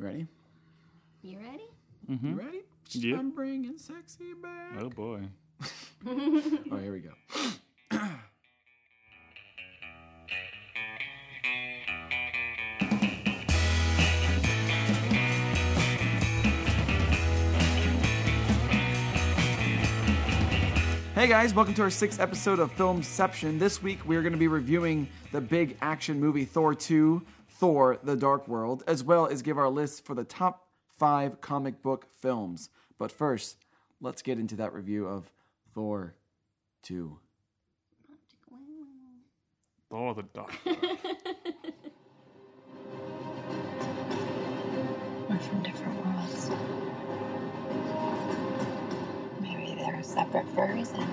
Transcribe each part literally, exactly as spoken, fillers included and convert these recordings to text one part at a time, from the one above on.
You ready? You ready? Mm-hmm. You ready? Yep. I'm bringing sexy back. Oh, boy. Oh, here we go. Hey guys, welcome to our sixth episode of Filmception. This week we're going to be reviewing the big action movie Thor two, Thor: The Dark World, as well as give our list for the top five comic book films. But first, let's get into that review of Thor two. Oh, the Dark. We're from different worlds. Maybe they're separate for a reason.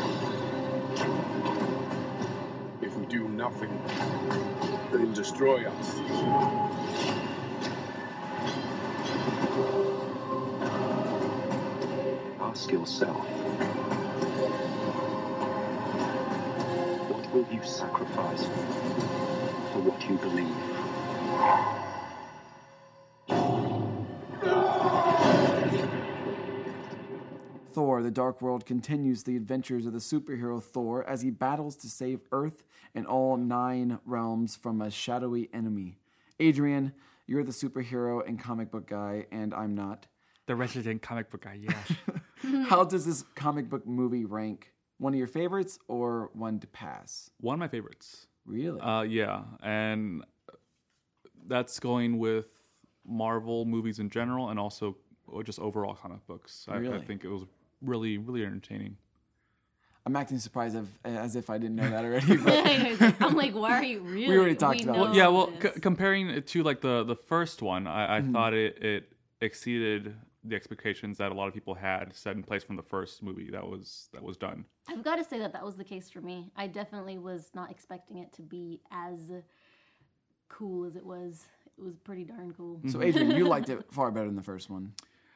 If we do nothing, they'll destroy us. Ask yourself, what will you sacrifice for what you believe? Thor: The Dark World continues the adventures of the superhero Thor as he battles to save Earth and all nine realms from a shadowy enemy. Adrian, you're the superhero and comic book guy, and I'm not. The resident comic book guy, yeah. How does this comic book movie rank? One of your favorites or one to pass? One of my favorites. Really? Uh, yeah, and that's going with Marvel movies in general and also just overall comic books. I, Really? I think it was really, really entertaining. I'm acting surprised if, as if I didn't know that already. But I'm like, why are you really? We already talked about it. know Well, yeah, well, this. c- comparing it to like the, the first one, I, I Mm-hmm. thought it, it exceeded the expectations that a lot of people had set in place from the first movie that was that was done. I've got to say that that was the case for me. I definitely was not expecting it to be as cool as it was. It was pretty darn cool. so, Adrian, you liked it far better than the first one.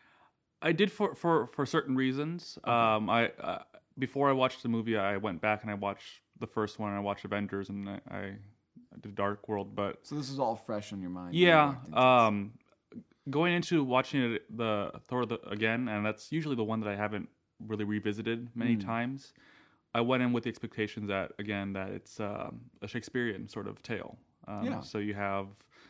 I did for for, for certain reasons. Um, I uh, before I watched the movie, I went back and I watched the first one. And I watched Avengers and I, I did Dark World, but So this is all fresh on your mind. when you yeah, walked into this. um, going into watching it the Thor the, again, and that's usually the one that I haven't really revisited many times. I went in with the expectations that again that it's um, a Shakespearean sort of tale. Um, Yeah. So you have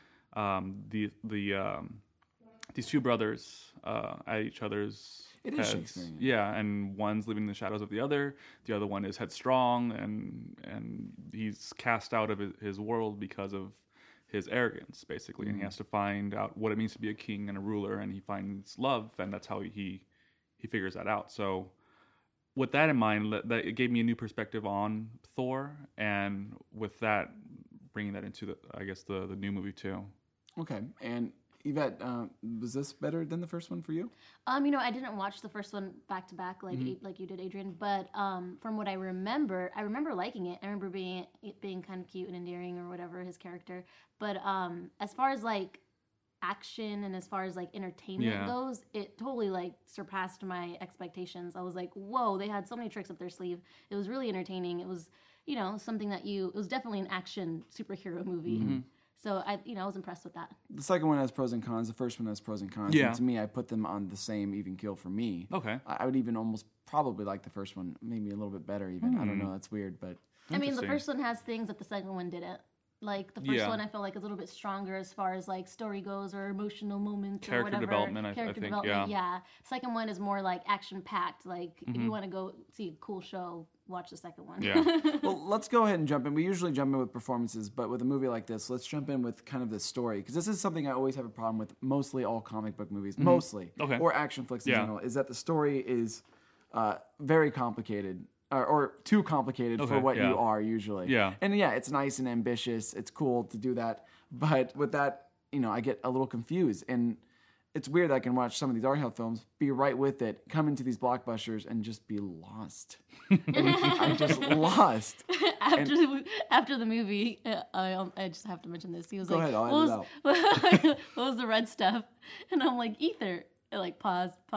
um, the the um, these two brothers uh, at each other's It is heads. Shakespearean. Yeah, and one's living in the shadows of the other. The other one is headstrong, and and he's cast out of his, his world because of his arrogance, basically. Mm. And he has to find out what it means to be a king and a ruler, and he finds love, and that's how he he figures that out. So with that in mind, that, that it gave me a new perspective on Thor, and with that, bringing that into the I guess the the new movie too. Okay, and Yvette, uh, was this better than the first one for you? Um, you know, I didn't watch the first one back to back like Mm-hmm. like you did, Adrian. But um, from what I remember, I remember liking it. I remember being it being kind of cute and endearing or whatever his character. But um, as far as like action and as far as like entertainment Yeah. goes, it totally like surpassed my expectations. I was like, whoa, they had so many tricks up their sleeve. It was really entertaining. It was, you know, something that you. It was definitely an action superhero movie. Mm-hmm. So I, you know, I was impressed with that. The second one has pros and cons. The first one has pros and cons. Yeah. And to me, I put them on the same even kill for me. Okay. I I would even almost probably like the first one, maybe a little bit better even. I don't know. That's weird, but I mean, the Interesting. first one has things that the second one didn't. Like the first Yeah. one, I feel like is a little bit stronger as far as like story goes or emotional moments or Character whatever. development, I- I Character think, development, yeah. yeah. Second one is more like action packed. Like if Mm-hmm. you want to go see a cool show, watch the second one. Yeah. well, let's go ahead and jump in. We usually jump in with performances, but with a movie like this, let's jump in with kind of the story because this is something I always have a problem with. Mostly all comic book movies, mostly, Okay. or action flicks in Yeah. general, is that the story is uh, very complicated. Or, or too complicated for Okay, what yeah. you are usually. Yeah. And yeah, it's nice and ambitious. It's cool to do that. But with that, you know, I get a little confused. And it's weird that I can watch some of these art house films, be right with it, come into these blockbusters, and just be lost. And I'm just lost. after the, after the movie, uh, I um, I just have to mention this. He was Go like, ahead, I'll what, edit was, what was the red stuff? And I'm like, ether. And like pause, pause.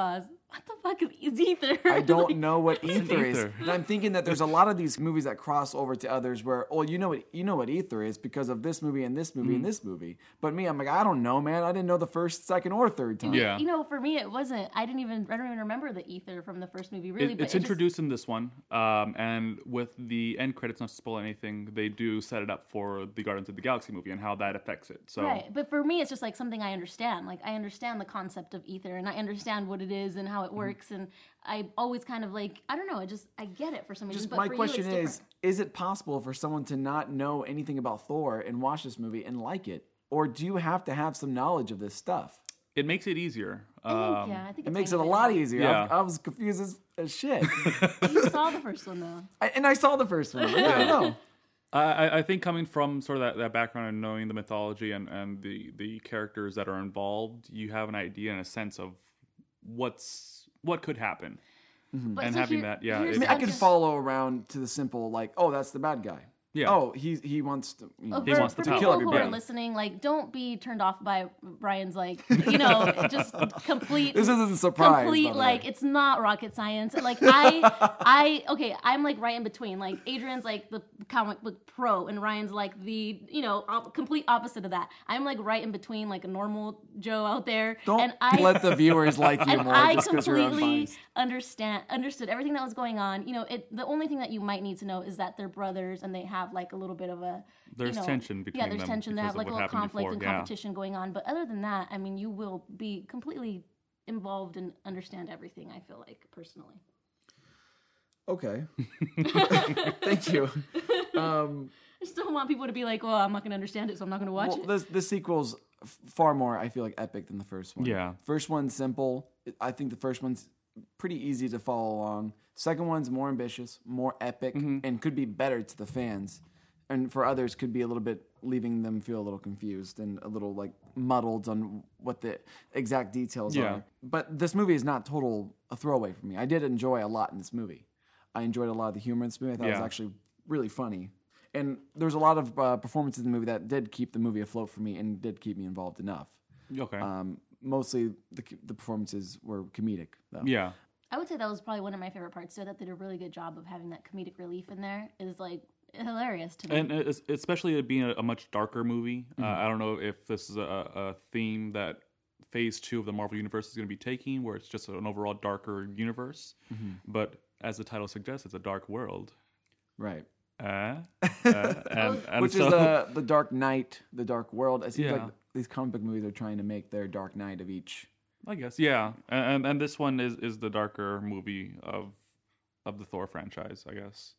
what the fuck is ether? I don't Like, know what ether is. ether? And I'm thinking that there's a lot of these movies that cross over to others where, oh, you know what you know what ether is because of this movie and this movie Mm-hmm. and this movie. But me, I'm like, I don't know, man. I didn't know the first, second, or third time. Yeah. You know, for me, it wasn't. I didn't even. I don't even remember the ether from the first movie, really. It, but it's it just- introduced in this one, um, and with the end credits, not to spoil anything, they do set it up for the Guardians of the Galaxy movie and how that affects it. So Right, but for me, it's just like something I understand. Like I understand the concept of ether, and I understand what it is and how it works, and I always kind of like I don't know. I just I get it for some reason. Just but my for question you, it's is: different. is it possible for someone to not know anything about Thor and watch this movie and like it, or do you have to have some knowledge of this stuff? it makes it easier. I think, Um, yeah, I think It a makes it tiny a bit lot more. easier. Yeah. I, I was confused as, as shit. You saw the first one though. I, and I saw the first one. Yeah, I know. I, I- I think coming from sort of that, that background and knowing the mythology and, and the, the characters that are involved, you have an idea and a sense of what's what could happen. But And so having here- that, yeah, here's it- I mean, I something- can follow around to the simple, like, oh, that's the bad guy. Yeah. Oh, he he wants to. You know, Oh, He for, wants for to people kill who are everybody. listening, like, don't be turned off by Brian's, like, you know, just complete. This isn't a surprise, by Complete, the like, way. it's not rocket science. Like, I, I, okay, I'm like right in between. Like, Adrian's like the comic book pro, and Ryan's like the, you know, op- complete opposite of that. I'm like right in between, like a normal Joe out there. don't and I, let the viewers like you and more I just because you're completely unbiased. understand understood everything that was going on. You know, it the only thing that you might need to know is that they're brothers and they have like a little bit of a There's you know, tension between yeah, there's them tension. They because have of like a what little happened conflict before, and yeah. competition going on. But other than that, I mean, you will be completely involved and understand everything. I feel like personally. Okay. Thank you. Um, I just don't want people to be like, "Oh, I'm not going to understand it, so I'm not going to watch well, it." this the sequel's f- far more, I feel like, epic than the first one. Yeah. First one's simple. I think the first one's pretty easy to follow along. Second one's more ambitious, more epic, Mm-hmm. and could be better to the fans. And for others, could be a little bit leaving them feel a little confused and a little like muddled on what the exact details Yeah. are. But this movie is not total a throwaway for me. I did enjoy a lot in this movie. I enjoyed a lot of the humor in this movie. I thought it was Yeah. actually really funny. And there's a lot of uh, performances in the movie that did keep the movie afloat for me and did keep me involved enough. Okay. Um, mostly the the performances were comedic, though. yeah. I would say that was probably one of my favorite parts. So that they did a really good job of having that comedic relief in there. Is like hilarious to me. And es- especially it being a, a much darker movie. Mm-hmm. Uh, I don't know if this is a, a theme that Phase Two of the Marvel Universe is going to be taking, where it's just an overall darker universe. Mm-hmm. But as the title suggests, it's a dark world. Right. Uh, uh, and, and Which so, is the the Dark Knight, the Dark World. It seems Yeah. like these comic book movies are trying to make their Dark Knight of each. I guess, yeah. And, and and this one is is the darker movie of of the Thor franchise, I guess.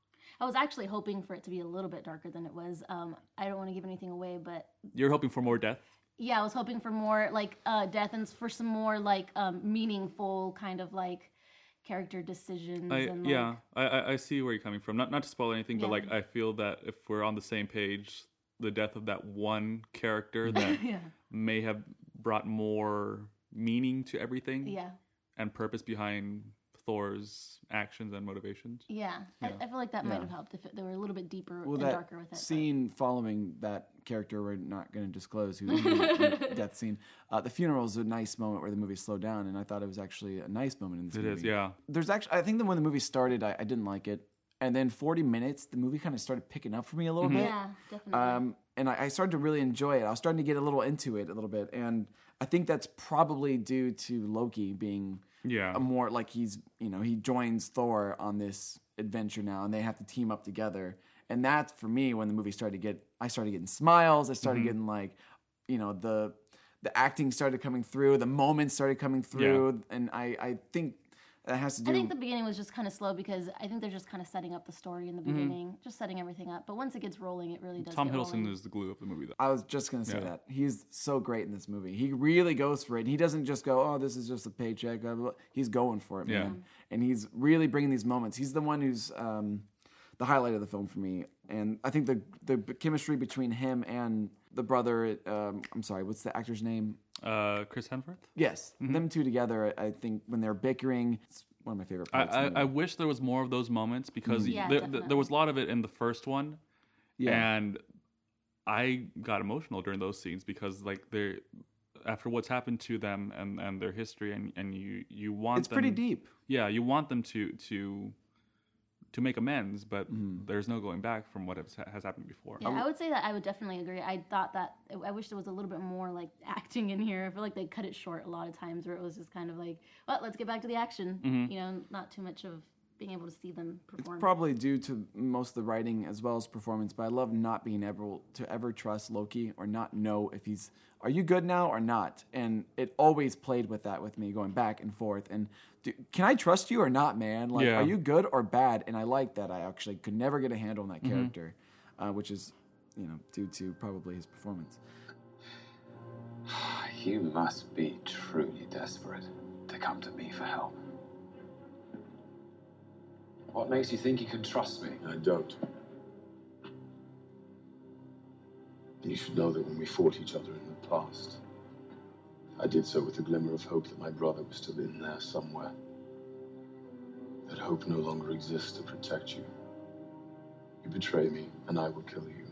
I was actually hoping for it to be a little bit darker than it was. Um, I don't want to give anything away, but You're hoping for more death. yeah, I was hoping for more like uh, death and for some more like um, meaningful kind of like character decisions. I, and like, yeah, I, I I see where you're coming from. Not not to spoil anything, but Yeah. like I feel that if we're on the same page, the death of that one character that yeah, may have brought more meaning to everything yeah, and purpose behind Thor's actions and motivations. yeah. I, I feel like that might Yeah. have helped if it, they were a little bit deeper Well, and that darker with it. but- scene following that character, we're not going to disclose who the death scene. Uh, the funeral is a nice moment where the movie slowed down, and I thought it was actually a nice moment in this It movie. is, yeah. There's actually, I think that when the movie started, I, I didn't like it, and then forty minutes, the movie kind of started picking up for me a little bit. Yeah, definitely. Um, and I, I started to really enjoy it. I was starting to get a little into it a little bit, and I think that's probably due to Loki being Yeah. a more like he's you know he joins Thor on this adventure now, and they have to team up together. And that's for me when the movie started to get. I started getting smiles. I started getting like, you know the the acting started coming through. The moments started coming through, and I I think that has to do. I think the beginning was just kind of slow because I think they're just kind of setting up the story in the beginning, just setting everything up. But once it gets rolling, it really does. Tom get Hiddleston rolling. is the glue of the movie, though. I was just gonna say Yeah. that he's so great in this movie. He really goes for it. He doesn't just go, "Oh, this is just a paycheck." Blah, blah, blah. He's going for it, Yeah. man. And he's really bringing these moments. He's the one who's um, the highlight of the film for me. And I think the the chemistry between him and the brother. Um, I'm sorry, what's the actor's name? Uh, Chris Hemsworth. Yes, them two together. I think when they're bickering, it's one of my favorite I, parts. I, of the I movie. wish there was more of those moments because Yeah, there, there, definitely. there was a lot of it in the first one, Yeah. and I got emotional during those scenes because like they're after what's happened to them and, and their history, and, and you you want It's them, pretty deep. Yeah, you want them to to to make amends, but Mm-hmm. there's no going back from what has, has happened before. Yeah, I would say that I would definitely agree. I thought that I wish there was a little bit more like acting in here. I feel like they cut it short a lot of times, where it was just kind of like, well, let's get back to the action. Mm-hmm. You know, not too much of being able to see them perform. Probably due to most of the writing as well as performance, but I love not being able to ever trust Loki or not know if he's, are you good now or not? And it always played with that with me, going back and forth. And do, can I trust you or not, man? Like, Yeah. are you good or bad? And I like that. I actually could never get a handle on that character, uh, which is, you know, due to probably his performance. You must be truly desperate to come to me for help. What makes you think you can trust me? I don't. You should know that when we fought each other in the past, I did so with a glimmer of hope that my brother was still in there somewhere. That hope no longer exists to protect you. You betray me, and I will kill you.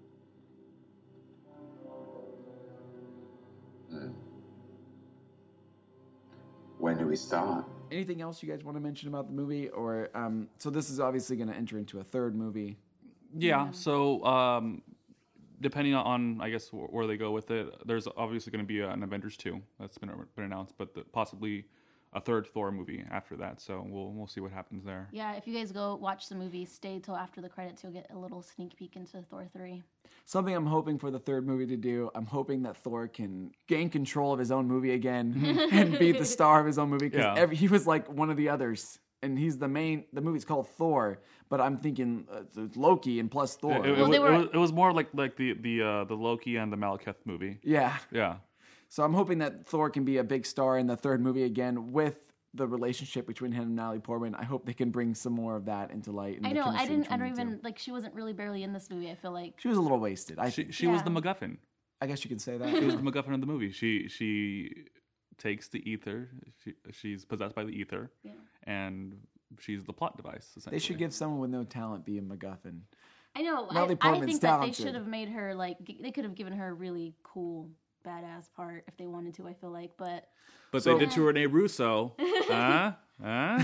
Hmm. When do we start? Anything else you guys want to mention about the movie? Or um, so this is obviously going to enter into a third movie. Yeah. So, um, depending on, I guess, wh- where they go with it, there's obviously going to be an Avengers two that's been been announced, but the, possibly a third Thor movie after that. So we'll we'll see what happens there. Yeah, if you guys go watch the movie, stay till after the credits. You'll get a little sneak peek into Thor three. Something I'm hoping for the third movie to do, I'm hoping that Thor can gain control of his own movie again and be the star of his own movie. Because Yeah. he was like one of the others. And he's the main, the movie's called Thor, but I'm thinking uh, it's Loki and plus Thor. It, it, Well, was, they were- it, was, it was more like like the the uh, the Loki and the Malekith movie. yeah. Yeah. So I'm hoping that Thor can be a big star in the third movie again with the relationship between him and Natalie Portman. I hope they can bring some more of that into light. And I the know. I chemistry didn't. I between don't the two. even like. She wasn't really barely in this movie. I feel like. She was a little wasted. I She think. she was the Yeah. MacGuffin. I guess you could say She that. was the MacGuffin of the movie. She she takes the ether. She, she's possessed by the ether, Yeah. and she's the plot device. Essentially, They should give someone with no talent be a MacGuffin. I know. I, Natalie I Portman's think that they talented. should have made her like. g- They could have given her a really cool, badass part if they wanted to. I feel like, but But So- they did to Rene Russo. huh? Huh?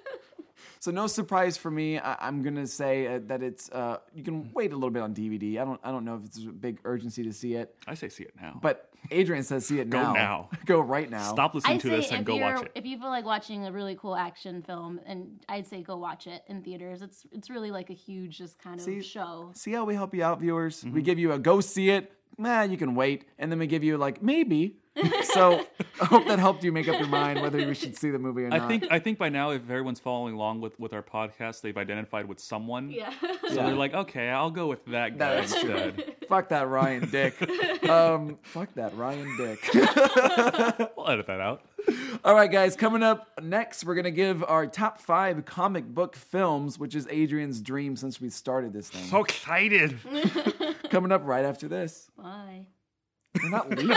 So no surprise for me. I, I'm gonna say uh, that it's. Uh, you can wait a little bit on D V D. I don't. I don't know if it's a big urgency to see it. I say see it now. But Adrian says see it Go now. now. Go right now. Stop listening I to say this and if go you're watch it. if you feel like watching a really cool action film, and I'd say go watch it in theaters. It's it's really like a huge just kind of See- show. See how we help you out, viewers? Mm-hmm. We give you a go see it. Nah, you can wait, and then we give you like maybe. So I hope that helped you make up your mind whether we should see the movie or not. I think I think by now, if everyone's following along with, with our podcast, they've identified with someone. Yeah. So they're like, okay, I'll go with that guy That's true. instead. Fuck that Ryan Dick. Um, fuck that Ryan Dick. We'll edit that out. All right, guys, coming up next, we're going to give our top five comic book films, which is Adrian's dream since we started this thing. So excited. Coming up right after this. Bye. We're not leaving.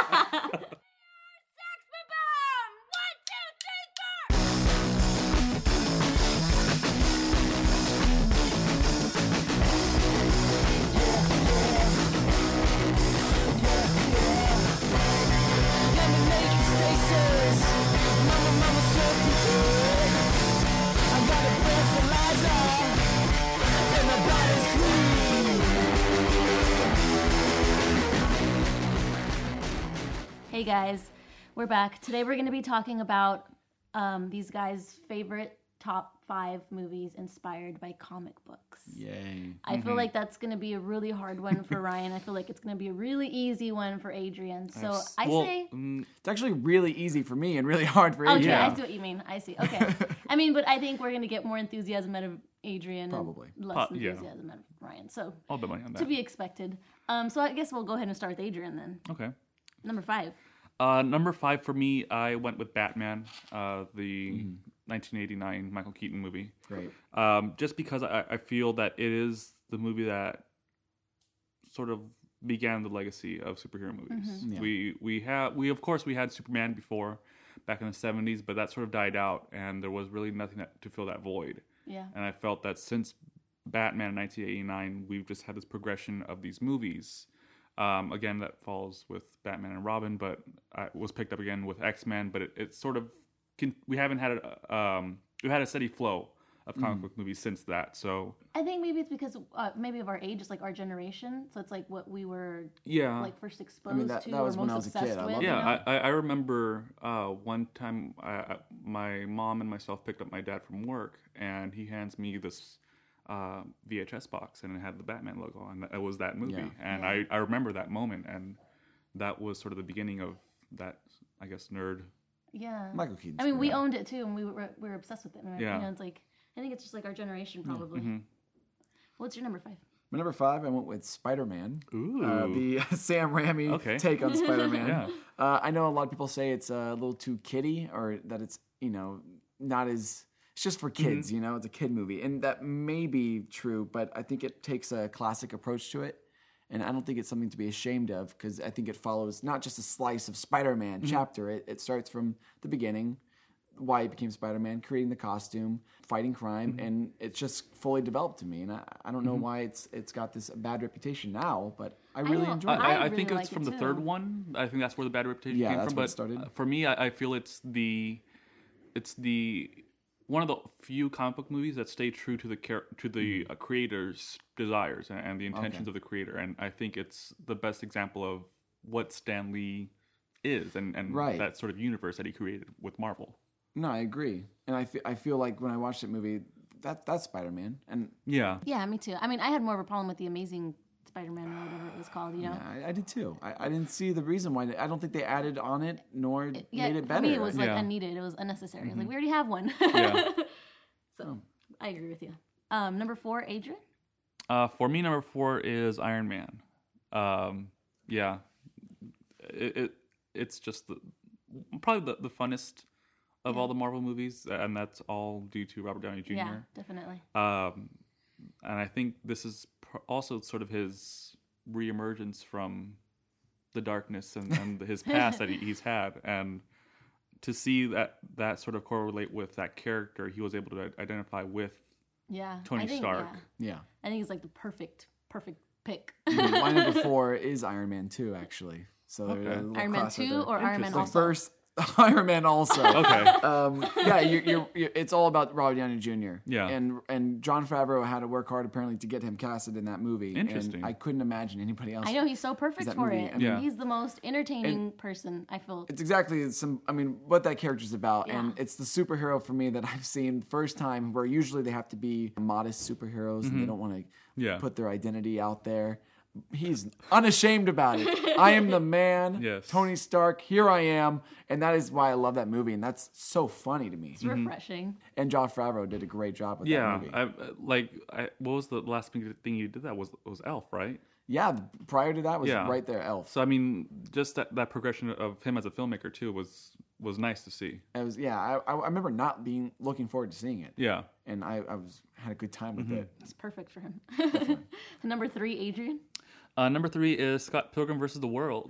Hey guys, we're back. Today we're going to be talking about um, these guys' favorite top five movies inspired by comic books. Yay. I feel like that's going to be a really hard one for Ryan. I feel like it's going to be a really easy one for Adrian. So I Well, say, mm, It's actually really easy for me and really hard for okay, Adrian. I see what you mean. I see. Okay. I mean, but I think we're going to get more enthusiasm out of Adrian Probably. and less Uh, yeah. enthusiasm out of Ryan. So I'll bet money on that. to be expected. Um, so I guess we'll go ahead and start with Adrian then. Okay. Number five. Uh, number five for me, I went with Batman, uh, the nineteen eighty-nine Michael Keaton movie. Great. Um, just because I, I feel that it is the movie that sort of began the legacy of superhero movies. Yeah. We we have we of course we had Superman before, back in the seventies, but that sort of died out, and there was really nothing that, to fill that void. Yeah. And I felt that since Batman in nineteen eighty-nine, we've just had this progression of these movies Um, again, that falls with Batman and Robin, but uh, was picked up again with X-Men. But it, it's sort of can, we haven't had a um, we had a steady flow of comic mm. book movies since that. So I think maybe it's because uh, maybe of our age, it's like our generation. So it's like what we were yeah like first exposed I mean, that, to that was or when most I was a obsessed kid. I with. love yeah, you know? I, I remember uh, one time I, my mom and myself picked up my dad from work, and he hands me this uh, V H S box, and it had the Batman logo, and it was that movie. Yeah. And Yeah. I, I remember that moment, and that was sort of the beginning of that, I guess, nerd. Yeah. Michael Keaton's I mean, we great. owned it too, and we were we were obsessed with it. Right? Yeah. You know, it's like I think it's just like our generation, probably. Mm-hmm. What's your number five? My number five, I went with Spider-Man. Ooh. Uh, the Sam Raimi Okay. take on Spider-Man. Yeah. uh, I know a lot of people say it's a little too kiddie, or that it's, you know, not as... It's just for kids, Mm-hmm. you know? It's a kid movie. And that may be true, but I think it takes a classic approach to it. And I don't think it's something to be ashamed of, because I think it follows not just a slice of Spider-Man Mm-hmm. chapter. It, it starts from the beginning, why he became Spider-Man, creating the costume, fighting crime, Mm-hmm. and it's just fully developed to me. And I, I don't know why it's it's got this bad reputation now, but I really know. enjoy I, it. I, I really think like it's it from the too. third one. I think that's where the bad reputation Yeah, came that's from. where But it started. uh, for me, I, I feel it's the it's the one of the few comic book movies that stay true to the char- to the uh, creator's desires and, and the intentions Okay. of the creator. And I think it's the best example of what Stan Lee is and, and Right. that sort of universe that he created with Marvel. No, I agree. And I, fe- I feel like when I watched that movie, that that's Spider-Man. And Yeah. Yeah, me too. I mean, I had more of a problem with the Amazing Spider-Man or whatever it was called. You know. yeah, I, I did too. I, I didn't see the reason why. They, I don't think they added on it nor Yeah, made it better. for me, it was like Yeah. unneeded. It was unnecessary. Like we already have one. Yeah. So I agree with you. Um, number four, Adrian. Uh, for me, number four is Iron Man. Um, yeah, it, it it's just the, probably the, the funnest of Yeah. all the Marvel movies, and that's all due to Robert Downey Yeah, Junior definitely. Um, and I think this is pr- also sort of his reemergence from the darkness and, and his past that he, he's had, and to see that that sort of correlate with that character, he was able to identify with Yeah. Tony I think, Stark. Yeah. Yeah. I think he's like the perfect, perfect pick. My number four is Iron Man two, actually. So there's Okay. a little Iron Man crossover two there. or Iron Man The also? first Iron Man also. Okay. Um, yeah, you're, you're, you're, it's all about Robert Downey Junior Yeah. And and Jon Favreau had to work hard apparently to get him casted in that movie. Interesting. And I couldn't imagine anybody else. I know he's so perfect that for movie. it. I mean, Yeah. He's the most entertaining person, I feel. It's exactly some. I mean, what that character's about, and Yeah. it's the superhero for me that I've seen first time. Where usually they have to be modest superheroes, and they don't want to Yeah. put their identity out there. He's unashamed about it. I am the man, Yes. Tony Stark. Here I am, and that is why I love that movie, and that's so funny to me. It's refreshing. And Jon Favreau did a great job with Yeah, that movie. I, uh, like I, what was the last thing thing you did that was was Elf, right? yeah, th- prior to that was Yeah. right there, Elf. So I mean, just that, that progression of him as a filmmaker too was was nice to see. It was yeah. I, I remember not being looking forward to seeing it, Yeah. and I, I was had a good time with it. It's perfect for him. Number three, Adrian. Uh, number three is Scott Pilgrim versus the World,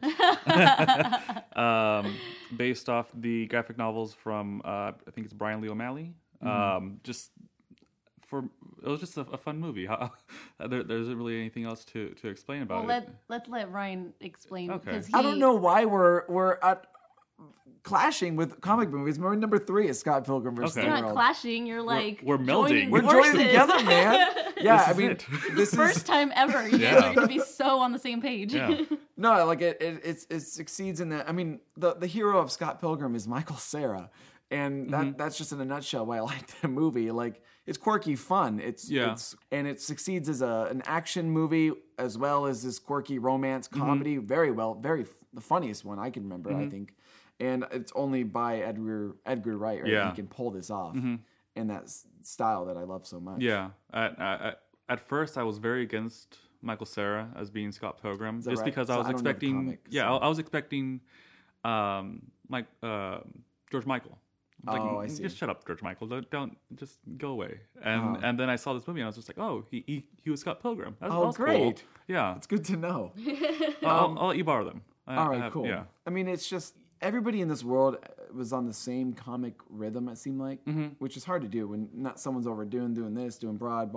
um, based off the graphic novels from uh, I think it's Brian Lee O'Malley. Um, just for it was just a, a fun movie. How, there, there isn't really anything else to, to explain about Well, it. let let's let Ryan explain Okay. because he. I don't know why we're we're at clashing with comic movies. My number three is Scott Pilgrim versus Okay. You're the not World. clashing. You're like we're melding. joining We're forces. joining together, man. Yeah, This I is mean, it. this is First time ever. You Yeah. guys are going to be so on the same page. Yeah. no, like it, it, it's, it succeeds in that. I mean, the the hero of Scott Pilgrim is Michael Cera, and that Mm-hmm. that's just in a nutshell why I like the movie. Like, it's quirky fun. It's Yeah. it's and it succeeds as a an action movie as well as this quirky romance Mm-hmm. comedy. Very well, very f- the funniest one I can remember. I think, and it's only by Edgar Edgar Wright right? Yeah. Mm-hmm. He can pull this off in that s- style that I love so much. Yeah. At, at, at first, I was very against Michael Cera as being Scott Pilgrim, that just right? because I So was I don't know the expecting. comic, yeah, so- I, I was expecting, um, Mike, uh, George Michael. I was Oh, like, I see. Just shut up, George Michael. Don't, don't just go away. And Oh. and then I saw this movie and I was just like, oh, he he, he was Scott Pilgrim. That's, Oh, that's cool. great. Yeah. It's good to know. I'll, I'll let you borrow them. I- All I right, have- cool. Yeah. I mean, it's just everybody in this world was on the same comic rhythm. It seemed like, Mm-hmm. which is hard to do when not someone's overdoing doing this, doing broad, blah blah blah.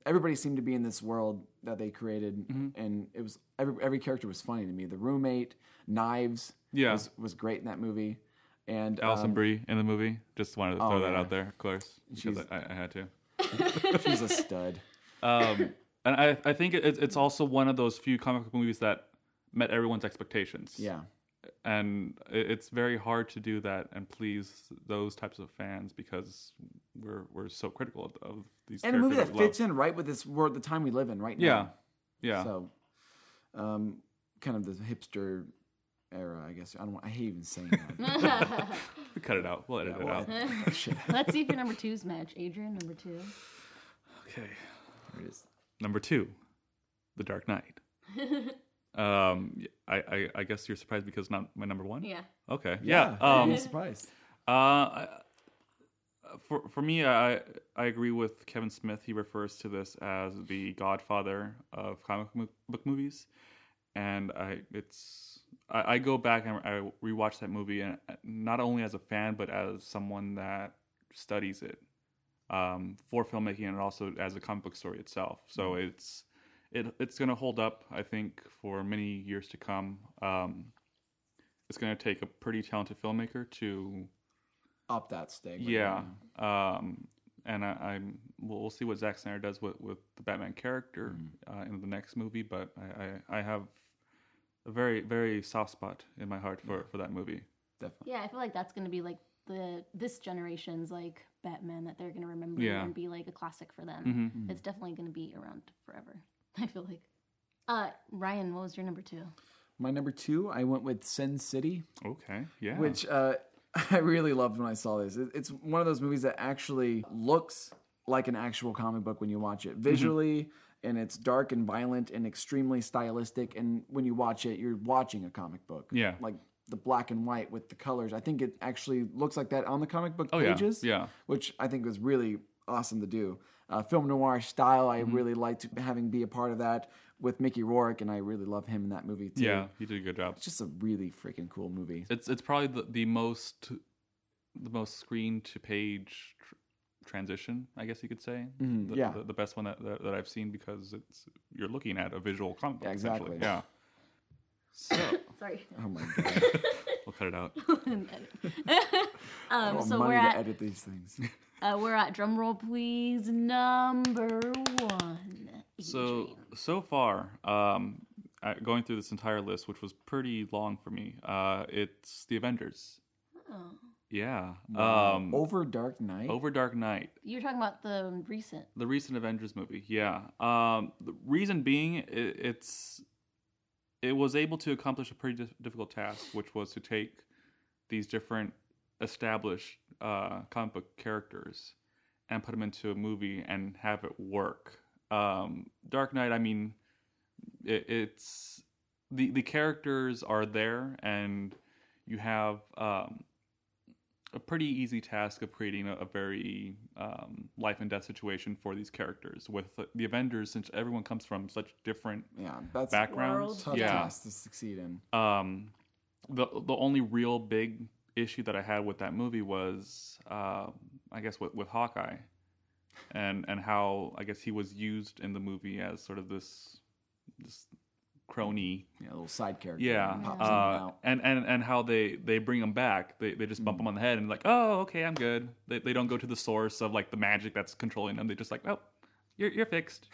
everybody seemed to be in this world that they created, and it was every every character was funny to me. The roommate, Knives, Yeah. was, was great in that movie, and Alison um, Brie in the movie. Just wanted to oh, throw that yeah. out there, of course, because She's- I, I had to. she's a stud. Um, and I, I think it, it's also one of those few comic book movies that met everyone's expectations. Yeah, And it, it's very hard to do that and please those types of fans because we're we're so critical of, of these and a movie characters that we fits in right with this world, the time we live in right Yeah, now. yeah. So, um, kind of the hipster era, I guess. I don't. I hate even saying that. We cut it out. We'll edit Yeah, it out. well, shit. Let's see if your number two's match. Adrian, number two. Okay. There it is. Number two, The Dark Knight. um, I, I I guess you're surprised because not my number one. Yeah. Okay. Yeah. I'm Um, surprised. Uh, I- for for me, I I agree with Kevin Smith. He refers to this as the Godfather of comic mo- book movies, and I it's I, I go back and I rewatch that movie, and not only as a fan but as someone that studies it um, for filmmaking and also as a comic book story itself. So it's it it's going to hold up, I think, for many years to come. Um, it's going to take a pretty talented filmmaker to Up that stake. yeah, um, and I, I'm we'll, we'll see what Zack Snyder does with, with the Batman character uh, in the next movie. But I, I, I have a very very soft spot in my heart for, for that movie. Definitely. Yeah, I feel like that's going to be like the this generation's like Batman that they're going to remember Yeah. and be like a classic for them. Mhm. It's definitely going to be around forever. I feel like. Uh, Ryan, what was your number two? My number two, I went with Sin City, Okay, yeah, which uh, I really loved when I saw this. It- It's one of those movies that actually looks like an actual comic book when you watch it visually, and it's dark and violent and extremely stylistic. And when you watch it, you're watching a comic book. Yeah. like the black and white with the colors. I think it actually looks like that on the comic book Oh, yeah. pages. Yeah. which I think was really awesome to do. Uh, film noir style, I Mm-hmm. really liked having be a part of that with Mickey Rourke, and I really love him in that movie too. yeah, he did a good job. It's just a really freaking cool movie. It's it's probably the, the most the most screen to page tr- transition, I guess you could say. Mhm, The, yeah. the, the best one that, that that I've seen because it's you're looking at a visual comic book. Yeah, essentially. exactly. Yeah. So Sorry. Oh my god! we'll cut it out. um, Oh, so money we're to at edit these things. uh, we're at drum roll, please. Number one. So Adrian. so far, um, uh, going through this entire list, which was pretty long for me, uh, it's the Avengers. Oh. Yeah. Wow. Um, Over Dark Knight. over Dark Knight. You're talking about the recent. The recent Avengers movie, yeah. Um, the reason being, it, it's it was able to accomplish a pretty dif- difficult task, which was to take these different established uh, comic book characters and put them into a movie and have it work. Um, Dark Knight, I mean, it, it's the the characters are there, and you have um, a pretty easy task of creating a, a very um, life and death situation for these characters. With the Avengers, since everyone comes from such different Yeah, that's backgrounds, a tough yeah. task to succeed in. Um, the the only real big issue that I had with that movie was, uh, I guess, with, with Hawkeye, and and how I guess he was used in the movie as sort of this this crony. Yeah, a little side character. Yeah, that pops in and uh, out. and, and and how they they bring him back. They they just bump him on the head and like, oh, okay, I'm good. They they don't go to the source of like the magic that's controlling them. They just like, oh, you're you're fixed.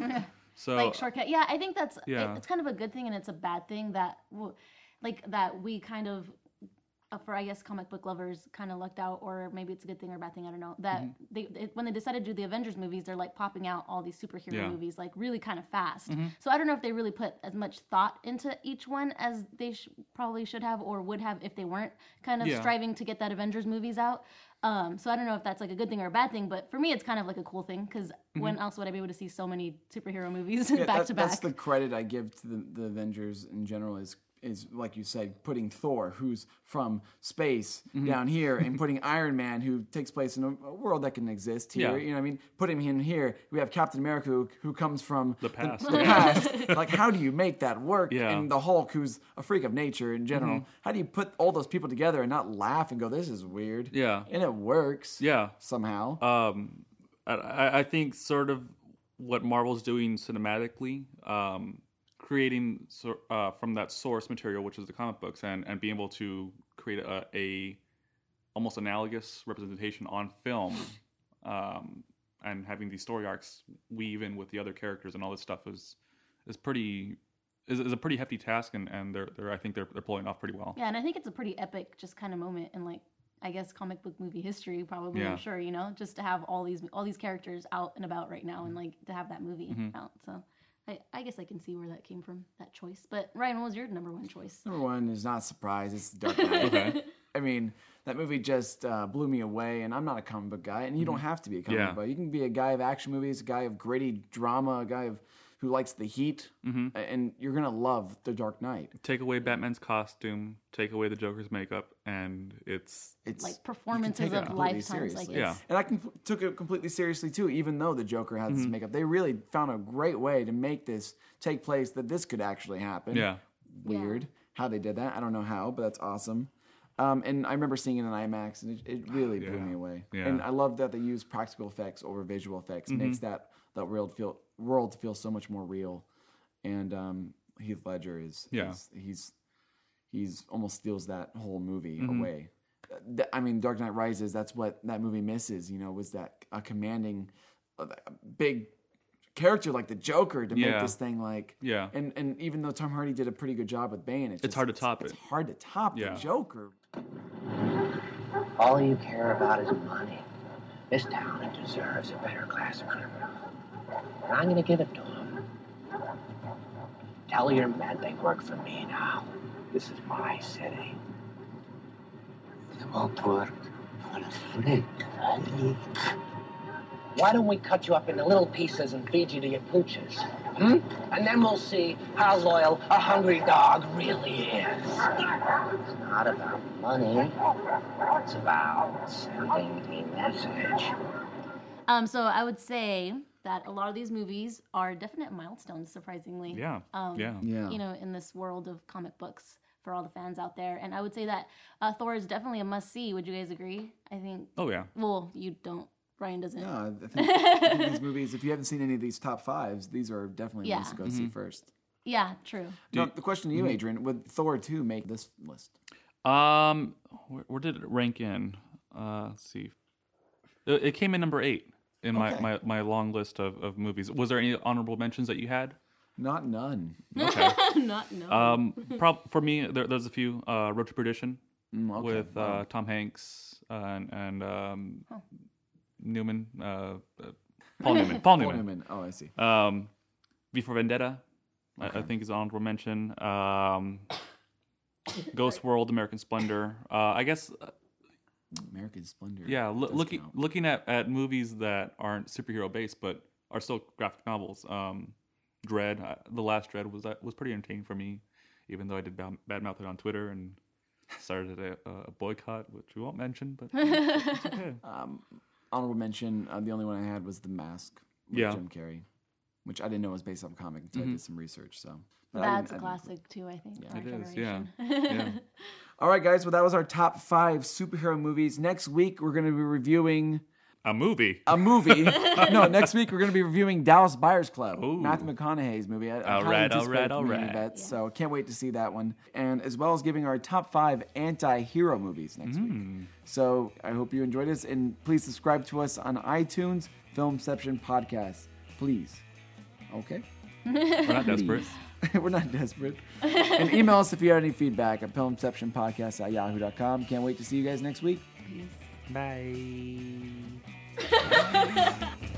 So like shortcut. Yeah, I think that's Yeah. it, it's kind of a good thing and it's a bad thing that w- like that we kind of uh, for I guess comic book lovers kind of lucked out, or maybe it's a good thing or a bad thing, I don't know. That they, they when they decided to do the Avengers movies, they're like popping out all these superhero Yeah. movies like really kind of fast. So I don't know if they really put as much thought into each one as they sh- probably should have or would have if they weren't kind of Yeah. striving to get that Avengers movies out. Um, so I don't know if that's like a good thing or a bad thing, but for me it's kind of like a cool thing because when else would I be able to see so many superhero movies Yeah, back that- to back? That's the credit I give to the, the Avengers in general is is like you said, putting Thor, who's from space, Mm-hmm. down here, and putting Iron Man, who takes place in a, a world that can exist here. Yeah. You know what I mean? Putting him here. We have Captain America, who, who comes from The past. The, past. Like, how do you make that work? Yeah. And the Hulk, who's a freak of nature in general. Mm-hmm. How do you put all those people together and not laugh and go, "This is weird"? Yeah. And it works. yeah. Somehow. Um, I- I, I think sort of what Marvel's doing cinematically, um, creating so, uh, from that source material, which is the comic books, and, and being able to create a, a almost analogous representation on film, um, and having these story arcs weave in with the other characters and all this stuff is is pretty is, is a pretty hefty task, and, and they're they're I think they're they're pulling it off pretty well. Yeah, and I think it's a pretty epic just kind of moment in like I guess comic book movie history, probably. Yeah. I'm sure, you know, just to have all these all these characters out and about right now, and like to have that movie Mm-hmm. out. So, I, I guess I can see where that came from, that choice. But Ryan, what was your number one choice? Number one is not a surprise. It's Dark Knight. Okay. I mean, that movie just uh, blew me away, and I'm not a comic book guy, and you don't have to be a comic Yeah. book guy. You can be a guy of action movies, a guy of gritty drama, a guy of who likes the heat, Mm-hmm. and you're gonna love The Dark Knight. Take away Batman's costume, take away the Joker's makeup, and it's It's Like you can performances take it of completely lifetimes, like seriously. Yeah. it's And I can, took it completely seriously too, even though the Joker has this makeup. They really found a great way to make this take place that this could actually happen. yeah. Weird how they did that. I don't know how, but that's awesome. Um, and I remember seeing it in IMAX, and it, it really blew Yeah. me away. Yeah. And I love that they use practical effects over visual effects. It makes that that world feel world feel so much more real. And um, Heath Ledger is, Yeah. is he's he's almost steals that whole movie away. Uh, th- I mean, Dark Knight Rises. That's what that movie misses. You know, was that a commanding, uh, big character like the Joker to make Yeah. this thing like Yeah. and and even though Tom Hardy did a pretty good job with Bane, it's, It's just- hard to top it's it. hard to top Yeah. the Joker. All you care about is money. This town deserves a better class of criminal. And I'm gonna give it to them. Tell your men they work for me now. This is my city. They won't work for free. Why don't we cut you up into little pieces and feed you to your pooches? Hmm? And then we'll see how loyal a hungry dog really is. It's not about money. It's about sending a message. Um, so I would say that a lot of these movies are definite milestones, surprisingly. Yeah. Um, yeah. Yeah. You know, in this world of comic books for all the fans out there. And I would say that uh, Thor is definitely a must-see. Would you guys agree? I think, Oh yeah. well, you don't. Ryan doesn't. No, I think, I think these movies, if you haven't seen any of these top fives, these are definitely Yeah. ones to go see first. Yeah, true. Now, the question to you, Adrian, would Thor two make this list? Um, where, where did it rank in? Uh, let's see. It, it came in number eight in my, Okay. my, my long list of, of movies. Was there any honorable mentions that you had? Not none. Okay. Not no. um, prob- for me, there, there's a few. Uh, Road to Perdition Mm, okay. with uh, Wow. Tom Hanks uh, and, and um, Newman. Uh, uh, Paul Newman. Paul Paul Newman. Newman. Oh, I see. Um, V for Vendetta, I, I Okay. think is an honorable mention. Um, Ghost World, American Splendor. Uh, I guess, uh, American Splendor. yeah, loo- does looking count. looking at, at movies that aren't superhero based but are still graphic novels. Um, Dread, uh, the last Dread was that was pretty entertaining for me, even though I did bad, badmouth it on Twitter and started a, a boycott, which we won't mention, but it's okay. Um, honorable mention. Uh, the only one I had was The Mask with Yeah. Jim Carrey, which I didn't know was based off a comic until I did some research. So but I That's didn't- a I didn't- classic, too, I think. Yeah. for our It is, yeah. generation. yeah. All right, guys. Well, that was our top five superhero movies. Next week, we're going to be reviewing A movie. a movie. no, next week we're going to be reviewing Dallas Buyers Club, Ooh. Matthew McConaughey's movie. I- I'm All highly right, all anticipated right, all from the right. Vets, So can't wait to see that one, and as well as giving our top five anti-hero movies next week. So I hope you enjoyed this, and please subscribe to us on iTunes, Filmception Podcast, please. Okay. We're not desperate. We're not desperate. And email us if you have any feedback at filmceptionpodcast at yahoo dot com. Can't wait to see you guys next week. Bye.